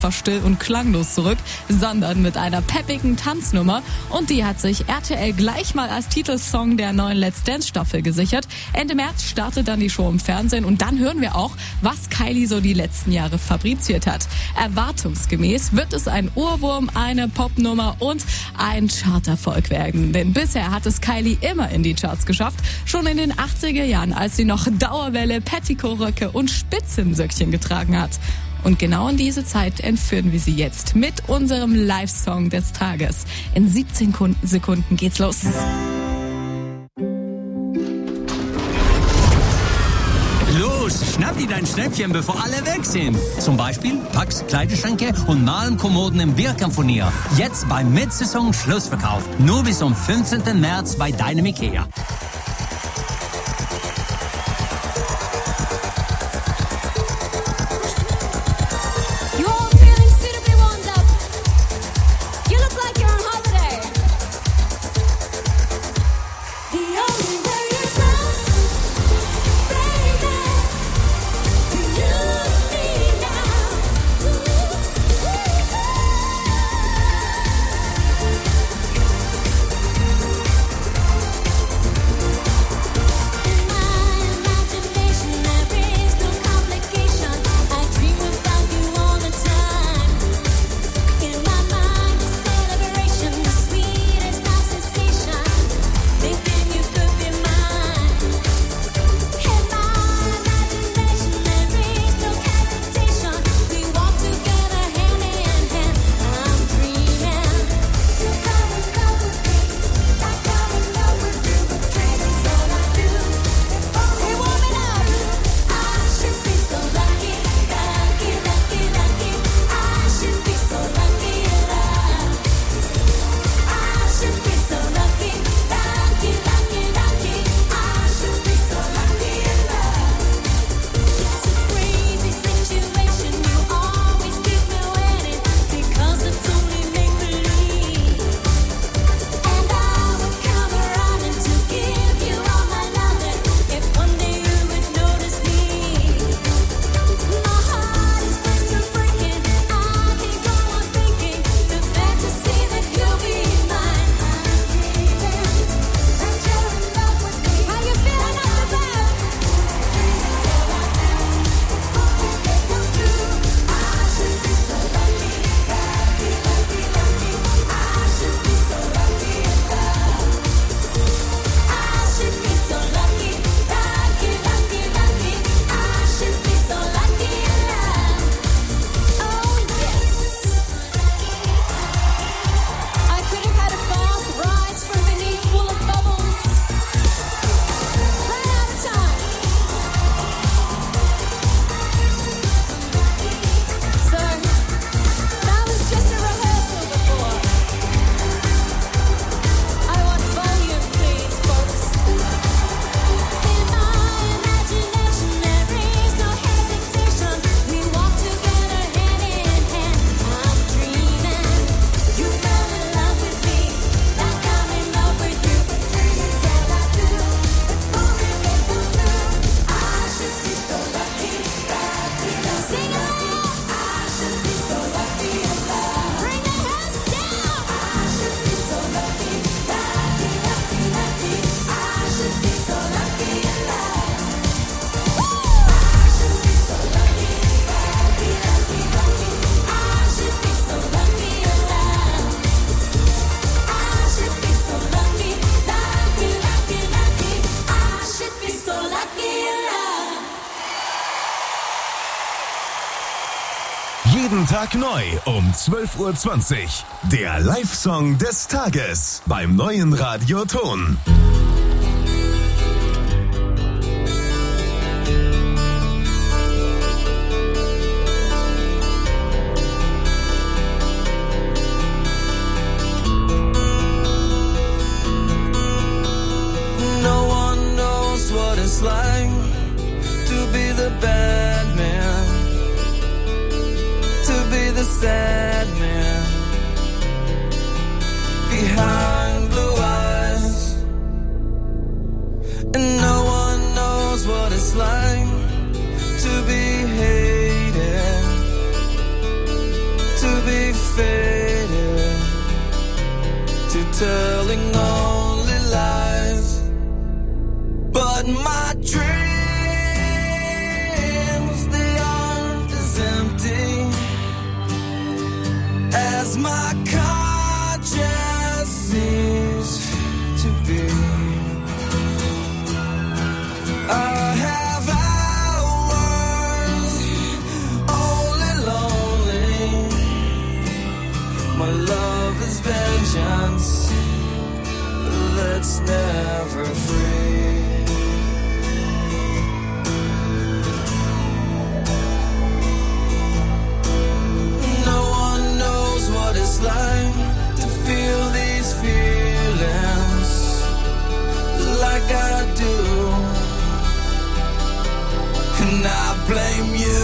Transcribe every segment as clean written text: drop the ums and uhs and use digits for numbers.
still und klanglos zurück, sondern mit einer peppigen Tanznummer, und die hat sich RTL gleich mal als Titelsong der neuen Let's Dance Staffel gesichert. Ende März startet dann die Show im Fernsehen und dann hören wir auch, was Kylie so die letzten Jahre fabriziert hat. Erwartungsgemäß wird es ein Ohrwurm, eine Popnummer und ein Charterfolg werden, denn bisher hat es Kylie immer in die Charts geschafft, schon in den 80er Jahren, als sie noch Dauerwelle, Petticoat-Röcke und Spitzensöckchen getragen hat. Und genau in diese Zeit entführen wir sie jetzt mit unserem Live-Song des Tages. In 17 Sekunden geht's los. Los, schnapp dir dein Schnäppchen, bevor alle weg sind. Zum Beispiel Pax Kleiderschränke und Malenkommoden im Birkamp von ihr. Jetzt beim Mid-Saison-Schlussverkauf. Nur bis zum 15. März bei deinem Ikea. Jeden Tag neu um 12:20 Uhr. Der Live-Song des Tages beim neuen Radio Ton. No one knows what it's like to be the bad man, to be the sad man behind blue eyes, and no one knows what it's like to be hated faded to telling only lies. But my dreams, they aren't as empty as my conscience seems to be. I have hours only lonely. My love is vengeance that's never free. No one knows what it's like to feel these feelings like I do. And I blame you.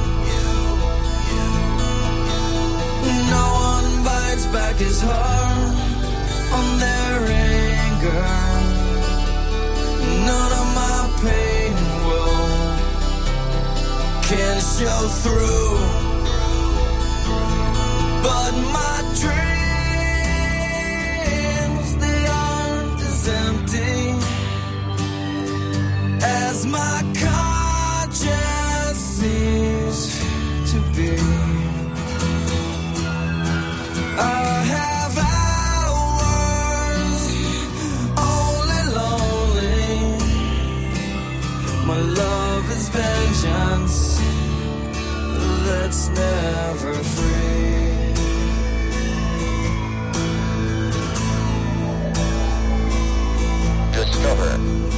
No one bites back his heart on their anger. None of my pain can show through. But my dreams, they aren't as empty as my conscience seems to be. I have hours only lonely. My love is vengeance that's never free. Discover.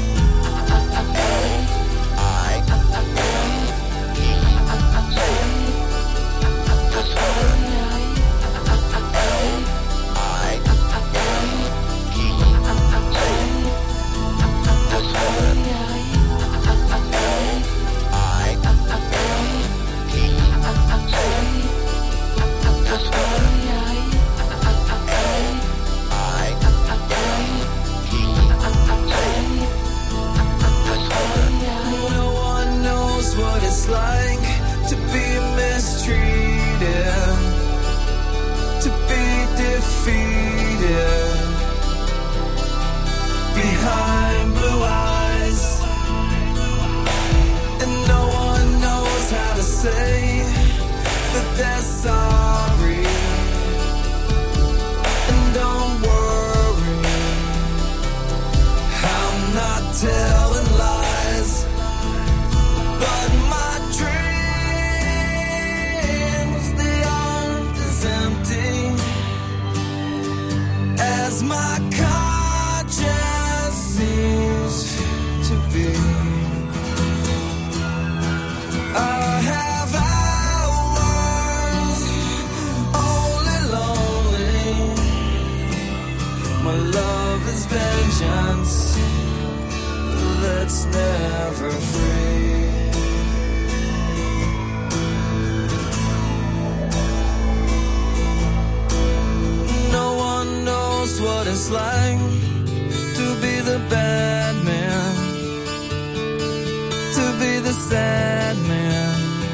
What it's like to be mistreated, to be defeated behind blue eyes, and no one knows how to say that they're sorry. And don't worry, I'm not telling lies. But my dreams, they aren't as empty as my conscience seems to be. I have hours only lonely. My love is vengeance that's never free. What it's like to be the bad man, to be the sad man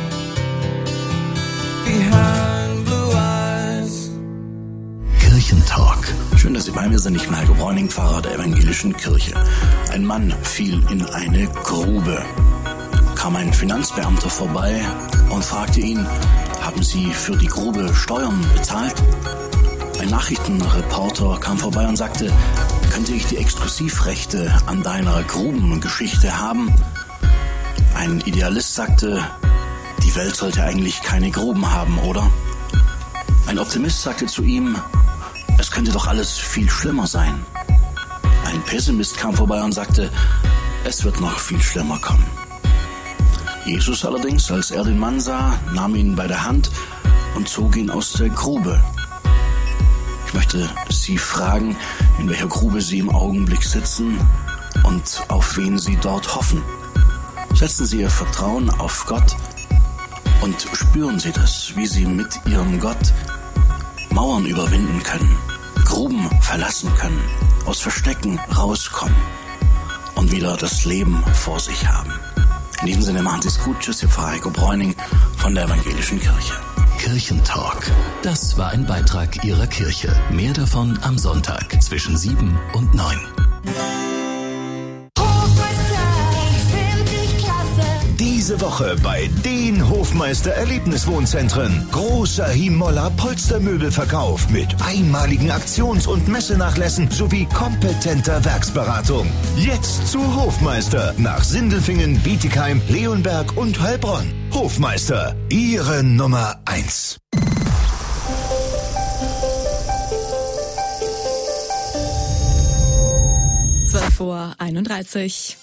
behind blue eyes. Kirchentalk. Schön, dass Sie bei mir sind. Ich bin Heiko Bräuning, Pfarrer der evangelischen Kirche. Ein Mann fiel in eine Grube. Kam ein Finanzbeamter vorbei und fragte ihn: Haben Sie für die Grube Steuern bezahlt? Ein Nachrichtenreporter kam vorbei und sagte: Könnte ich die Exklusivrechte an deiner Grubengeschichte haben? Ein Idealist sagte: Die Welt sollte eigentlich keine Gruben haben, oder? Ein Optimist sagte zu ihm: Es könnte doch alles viel schlimmer sein. Ein Pessimist kam vorbei und sagte: Es wird noch viel schlimmer kommen. Jesus allerdings, als er den Mann sah, nahm ihn bei der Hand und zog ihn aus der Grube. Ich möchte Sie fragen, in welcher Grube Sie im Augenblick sitzen und auf wen Sie dort hoffen. Setzen Sie Ihr Vertrauen auf Gott und spüren Sie das, wie Sie mit Ihrem Gott Mauern überwinden können, Gruben verlassen können, aus Verstecken rauskommen und wieder das Leben vor sich haben. In diesem Sinne machen Sie es gut. Tschüss, Ihr Pfarrer Heiko Bräuning von der evangelischen Kirche. Kirchentalk. Das war ein Beitrag Ihrer Kirche. Mehr davon am Sonntag zwischen 7 und 9. Diese Woche bei den Hofmeister Erlebniswohnzentren. Großer Himolla Polstermöbelverkauf mit einmaligen Aktions- und Messenachlässen sowie kompetenter Werksberatung. Jetzt zu Hofmeister nach Sindelfingen, Bietigheim, Leonberg und Heilbronn. Hofmeister, Ihre Nummer 1. Uhr 31.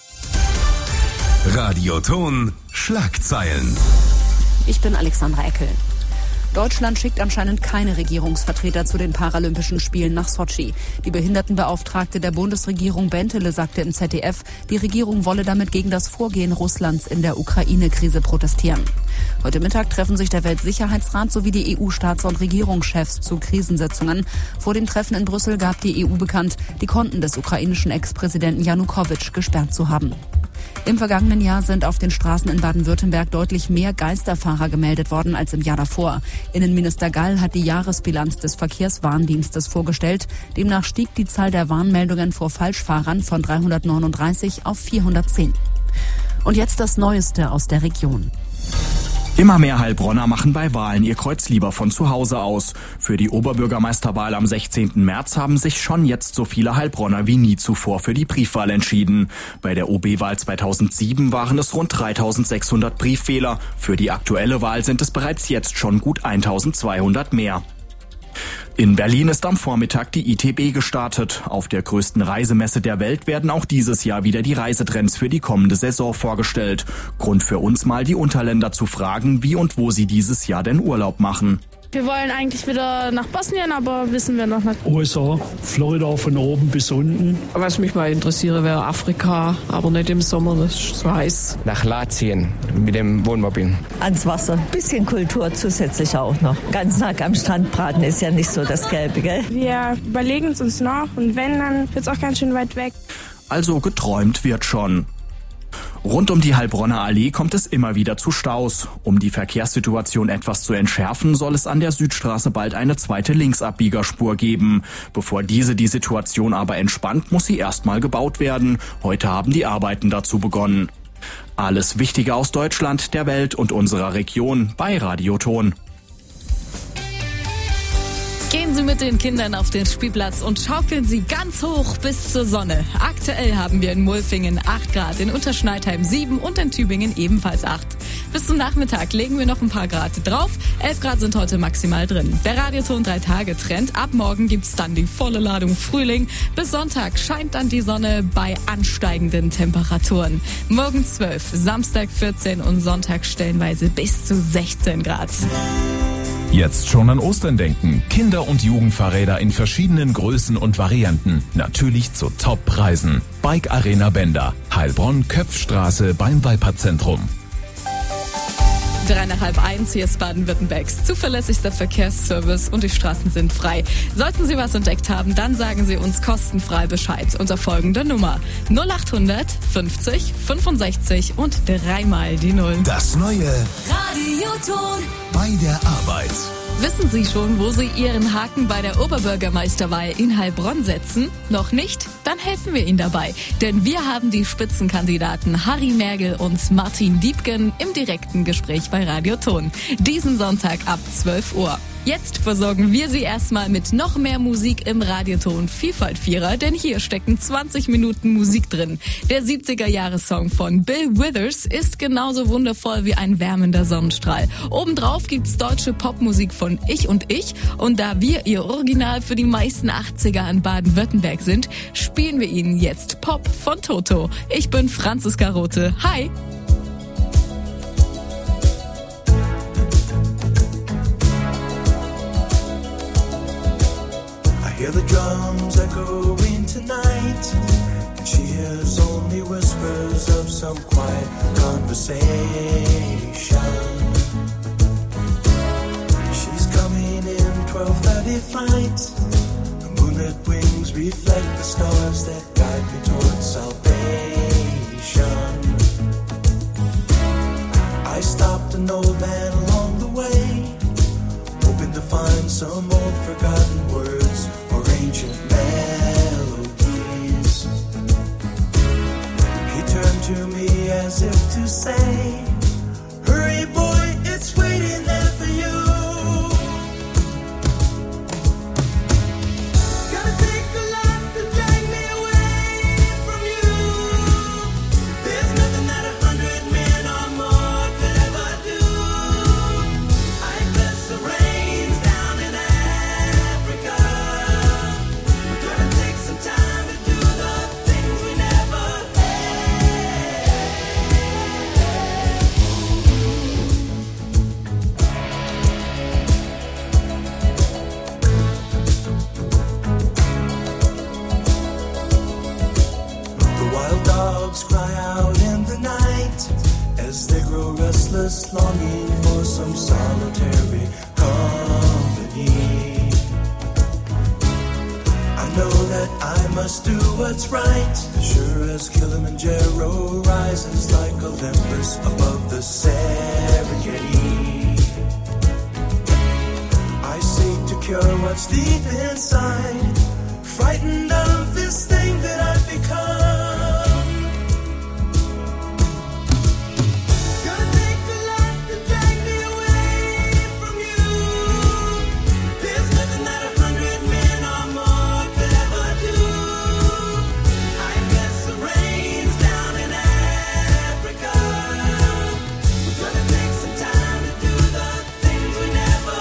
Radioton Schlagzeilen. Ich bin Alexandra Eckel. Deutschland schickt anscheinend keine Regierungsvertreter zu den Paralympischen Spielen nach Sotschi. Die Behindertenbeauftragte der Bundesregierung Bentele sagte im ZDF, die Regierung wolle damit gegen das Vorgehen Russlands in der Ukraine-Krise protestieren. Heute Mittag treffen sich der Weltsicherheitsrat sowie die EU-Staats- und Regierungschefs zu Krisensitzungen. Vor dem Treffen in Brüssel gab die EU bekannt, die Konten des ukrainischen Ex-Präsidenten Janukowitsch gesperrt zu haben. Im vergangenen Jahr sind auf den Straßen in Baden-Württemberg deutlich mehr Geisterfahrer gemeldet worden als im Jahr davor. Innenminister Gall hat die Jahresbilanz des Verkehrswarndienstes vorgestellt. Demnach stieg die Zahl der Warnmeldungen vor Falschfahrern von 339 auf 410. Und jetzt das Neueste aus der Region. Immer mehr Heilbronner machen bei Wahlen ihr Kreuz lieber von zu Hause aus. Für die Oberbürgermeisterwahl am 16. März haben sich schon jetzt so viele Heilbronner wie nie zuvor für die Briefwahl entschieden. Bei der OB-Wahl 2007 waren es rund 3600 Briefwähler. Für die aktuelle Wahl sind es bereits jetzt schon gut 1200 mehr. In Berlin ist am Vormittag die ITB gestartet. Auf der größten Reisemesse der Welt werden auch dieses Jahr wieder die Reisetrends für die kommende Saison vorgestellt. Grund für uns mal, die Unterländer zu fragen, wie und wo sie dieses Jahr denn Urlaub machen. Wir wollen eigentlich wieder nach Bosnien, aber wissen wir noch nicht. USA, Florida von oben bis unten. Was mich mal interessiere, wäre Afrika, aber nicht im Sommer, das ist so heiß. Nach Lazien mit dem Wohnmobil. Ans Wasser, bisschen Kultur zusätzlich auch noch. Ganz nah am Strand braten ist ja nicht so das Gelbe, gell? Wir überlegen es uns noch und wenn, dann wird es auch ganz schön weit weg. Also geträumt wird schon. Rund um die Heilbronner Allee kommt es immer wieder zu Staus. Um die Verkehrssituation etwas zu entschärfen, soll es an der Südstraße bald eine zweite Linksabbiegerspur geben. Bevor diese die Situation aber entspannt, muss sie erstmal gebaut werden. Heute haben die Arbeiten dazu begonnen. Alles Wichtige aus Deutschland, der Welt und unserer Region bei Radioton. Gehen Sie mit den Kindern auf den Spielplatz und schaukeln Sie ganz hoch bis zur Sonne. Aktuell haben wir in Mulfingen 8 Grad, in Unterschneidheim 7 und in Tübingen ebenfalls 8. Bis zum Nachmittag legen wir noch ein paar Grad drauf. 11 Grad sind heute maximal drin. Der Radioton 3-Tage-Trend. Ab morgen gibt's dann die volle Ladung Frühling. Bis Sonntag scheint dann die Sonne bei ansteigenden Temperaturen. Morgen 12, Samstag 14 und Sonntag stellenweise bis zu 16 Grad. Jetzt schon an Ostern denken. Kinder- und Jugendfahrräder in verschiedenen Größen und Varianten. Natürlich zu Top-Preisen. Bike Arena Bender. Heilbronn, Köpfstraße beim Weiperzentrum. 1:03, hier ist Baden-Württembergs zuverlässigster Verkehrsservice und die Straßen sind frei. Sollten Sie was entdeckt haben, dann sagen Sie uns kostenfrei Bescheid unter folgender Nummer 0800 50 65 und 3 die 0. Das neue Radioton bei der Arbeit. Wissen Sie schon, wo Sie Ihren Haken bei der Oberbürgermeisterwahl in Heilbronn setzen? Noch nicht? Dann helfen wir Ihnen dabei. Denn wir haben die Spitzenkandidaten Harry Mergel und Martin Diebken im direkten Gespräch bei Radioton. Diesen Sonntag ab 12 Uhr. Jetzt versorgen wir Sie erstmal mit noch mehr Musik im Radioton Vielfalt-Vierer, denn hier stecken 20 Minuten Musik drin. Der 70er-Jahres-Song von Bill Withers ist genauso wundervoll wie ein wärmender Sonnenstrahl. Obendrauf gibt's deutsche Popmusik von Ich und Ich und da wir Ihr Original für die meisten 80er in Baden-Württemberg sind, spielen wir Ihnen jetzt Pop von Toto. Ich bin Franziska Rothe. Hi! Hear the drums echoing tonight, and she hears only whispers of some quiet conversation. She's coming in 12:30 flight. The moonlit wings reflect the stars that guide me towards salvation. I stopped an old man along the way, find some old forgotten words or ancient melodies. He turned to me as if to say, hurry boy, it's waiting there for you. Gotta take a lot to drag me away from you. There's nothing that 100 men or more could ever do. I bless the rains down in Africa. We're gonna take some time to do the things we never The wild dogs cry out in the night as they grow restless, longing for some solitary company. I know that I must do what's right, sure as Kilimanjaro rises like Olympus above the Serengeti. I seek to cure what's deep inside, frightened of this thing that I've become. Gonna take a lot to drag me away from you. There's nothing that 100 men or more could ever do. I guess the rains down in Africa. We're gonna take some time to do the things we never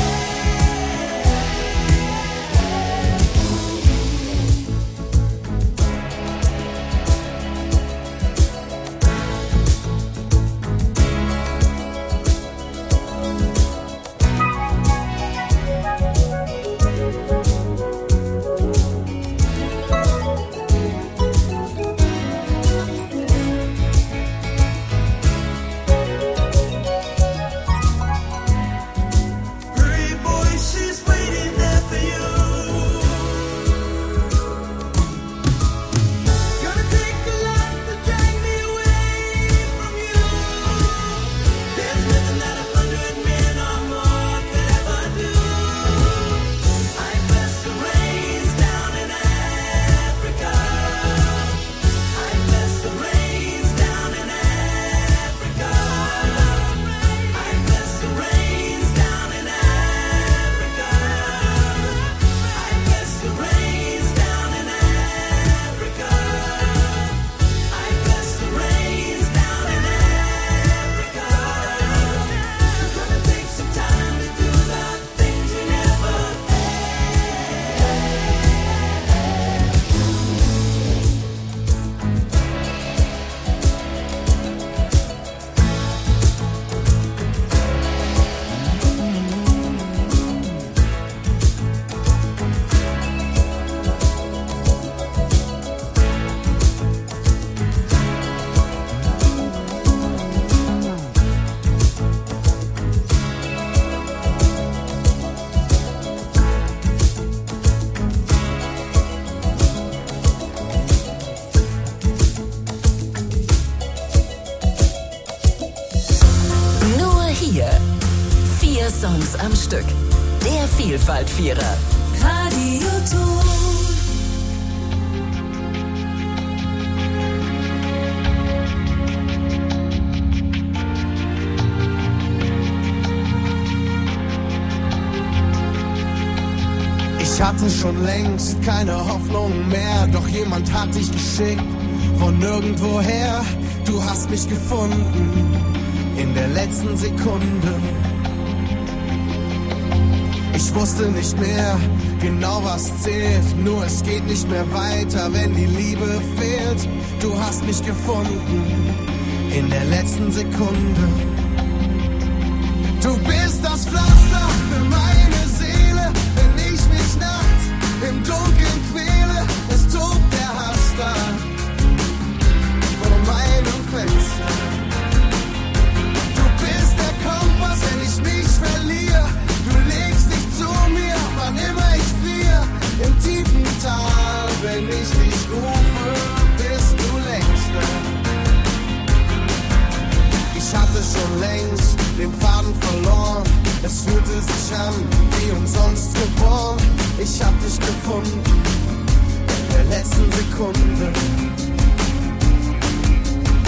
Hurry boy, she's waiting there for you. Gonna take a lot to drag me away from you. There's nothing that 100 men or more could ever do. I bless the rains down in Africa. I bless the rains down in Africa. I bless the rains down in Africa. I bless the rains down in Africa. I bless the rains down in Africa. We're gonna take some time to do the things we never Nur hier. 4 Songs am Stück. Der Vielfalt-Vierer. Radioton. Ich hatte schon längst keine Hoffnung mehr, doch jemand hat dich geschickt von nirgendwoher. Du hast mich gefunden in der letzten Sekunde. Ich wusste nicht mehr genau, was zählt, nur es geht nicht mehr weiter, wenn die Liebe fehlt. Du hast mich gefunden in der letzten Sekunde. Du bist das Pflaster für meine Seele, wenn ich mich nachts im Dunkeln quäle. Es tobt der Hass da vor meinem Fenster. Du bist der Kompass, wenn ich mich verliere. Du legst dich zu mir, wann immer ich friere. Im tiefen Tal, wenn ich dich rufe, bist du längst da. Ich hatte schon längst den Faden verloren, Es fühlte sich an wie umsonst geboren. Ich hab dich gefunden in der letzten Sekunde.